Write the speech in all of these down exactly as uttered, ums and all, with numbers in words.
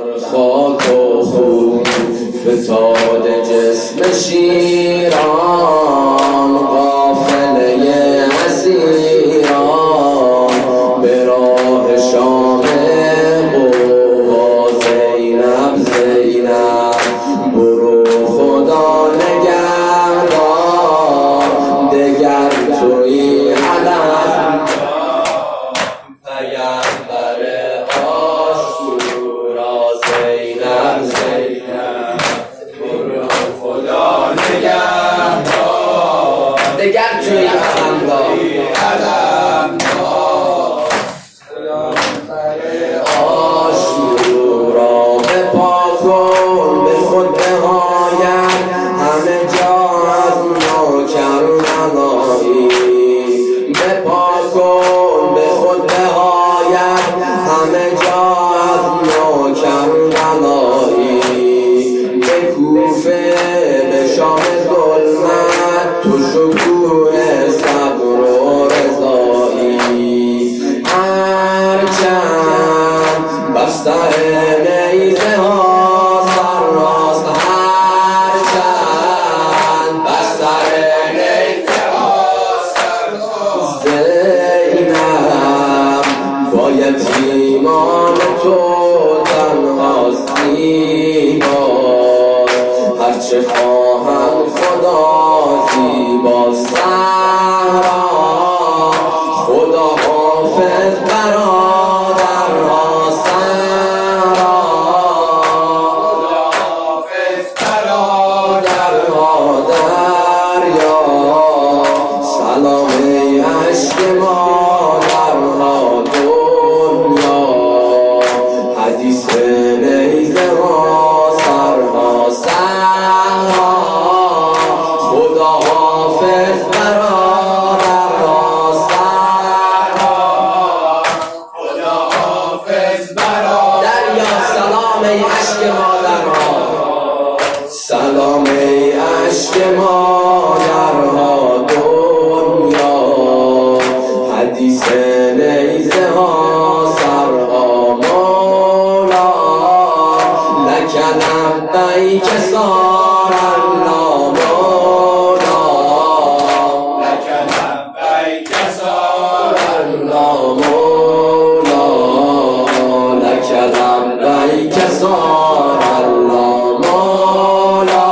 خاک و خون فتاد جسم شیران، قافله اسیران به راه شام قوا. زینب زینب برو خدا نگهدار، دگر توی علم پیامبر عاشورا. زینب زینب برو خدا نگهدار، دگر توی علم دار عاشورا. به پاکن به خود بهاید همه جا از نوکر نمایی. به پاکن به خود بهاید همه جا از نوکر نمایی. به کوفه به شام ظلمت تو شکوه صبر و رضایی. هرچند بر سر نیزه ها سر راست، هرچند بر سر نیزه ها سر راست. زینب با یتیمان تو تنهاستی باز، هرچه خواهم خدا زیباست. سهرا خدا حافظ برادرها، سهرا خدا حافظ برادرها. دریا سلام ای عشق مادرها. دنیا حدیث نیزه ها سرها. سهرا خدا حافظ برادرها، سهرا خدا حافظ برادرها. دریا سلام ای عشق مادرها، سلام ای عشق مادرها. دنیا حدیث نیزه ها سرها. مولا لک لبیک سار الله، مولا لک لبیک سار الله، مولا لک لبیک سار الله، مولا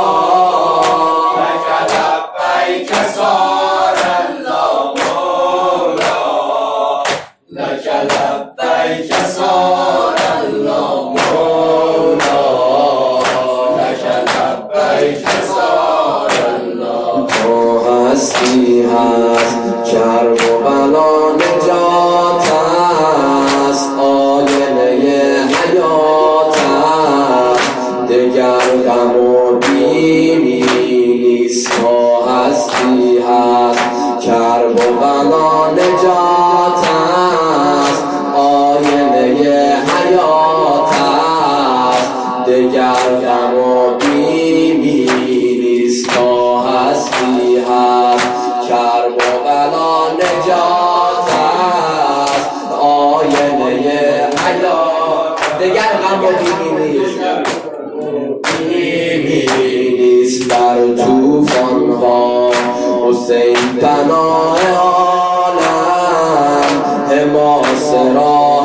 لک لبیک سار الله، مولا لک لبیک سار الله، مولا لک لبیک سار الله. تو هستی هست کرب و بلا نجات است، آینه حیات است، دگر غم و بیمی نیست. تو هستی هست کرب و بلا نجات است، آینه حیات است، دگر غم و بیمی نیست. تو هستی هست کرب و بلا نجات است، آینه حیات، دگر غم و بیمی نیست. بیمی نیست در طوفان ها حسین پناه عالم، حماس راه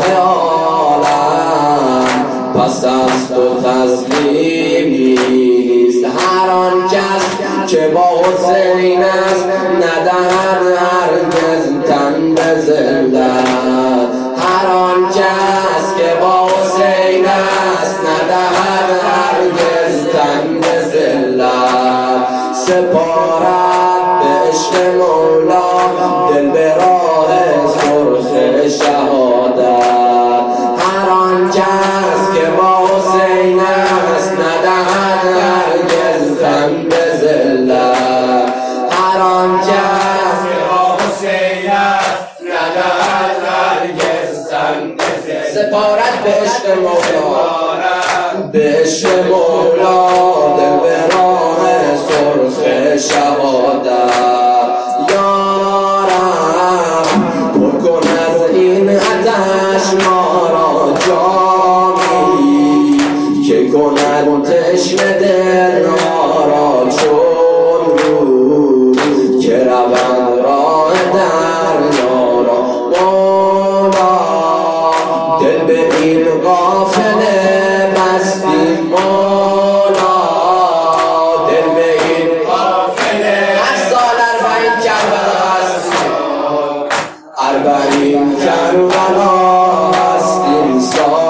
عالم، پس از تو تسلیمی نیست. هر آن کس که با حسین است ندهد هرگز تن به ذلت. هر آن کس که با حسین است ندهد هرگز تن به ذلت. سپارد به عشق مولا دل به راه سرخ شهادت. هر آن کس که با حسین است ندهد هرگز تن به ذلت. هر آن کس که با حسین است ندهد هرگز تن به ذلت. سپارد به عشق مولا، به عشق مولا دل به راه سرخ شهادت. یارم پر کن از این آتش ما را جامی، میکنن تشنه دل را چون رود که روند راه دریا را مولا دل به این قافله بستیم مولا دل به این قافله هر سال اربعین کربلا هستیم اربعین کربلا هستیم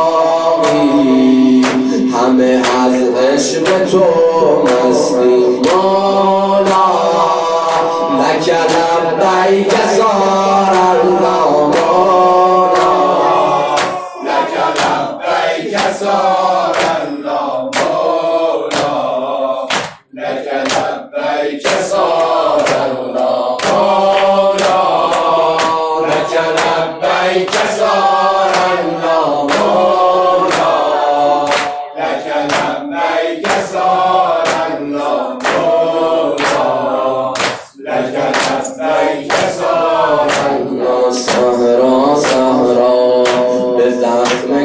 ساقی همه از عشق تو مستیم مولا لک لبیک صار الله مولا لک لبیک صار الله مولا لک لبیک صار الله مولا لک لبیک صار الله مولا لک لبیک صار الله مولا لک لبیک صار الله صحرا صحرا به زخم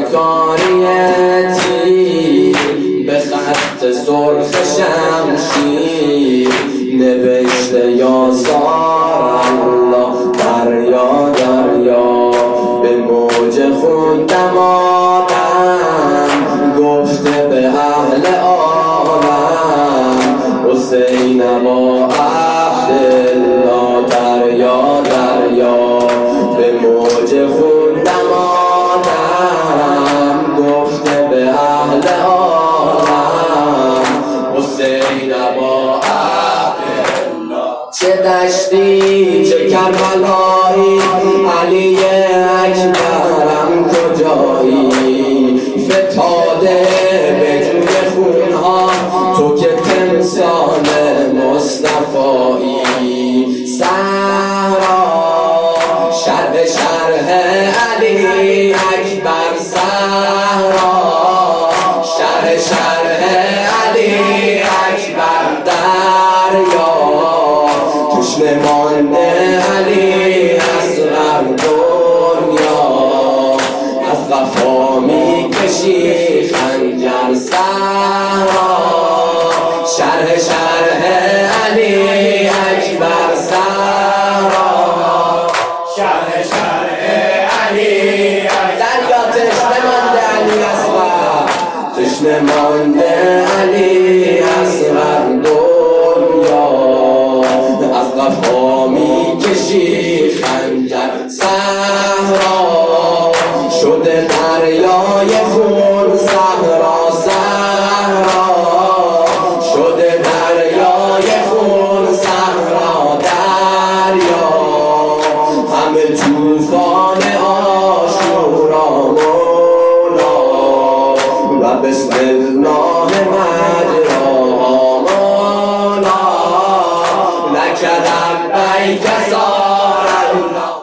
کاریتی به خط سرخ شمشیر نوشته یا صار الله دریا دریا به موج خون دمادم گفته به اهل عالم حسین با عبدالله دریا دریا به موج خون دمادم گفته به اهل عالم حسین با عبدالله چه دشتی چه کربلایی علی اکبرم کجایی فتاده به جوی خونها تو که تمثال مصطفایی صحرا شرح شرح علی اکبر صحرا شرح شرح علی اکبر دریا توش نمانده علی اصغر دنیا از وفا میکشی خنجر صحرا شرح شرح علی اکبر صحرا شرح شرح علی دریا تشنه مانده علی اصغر تشنه مانده علی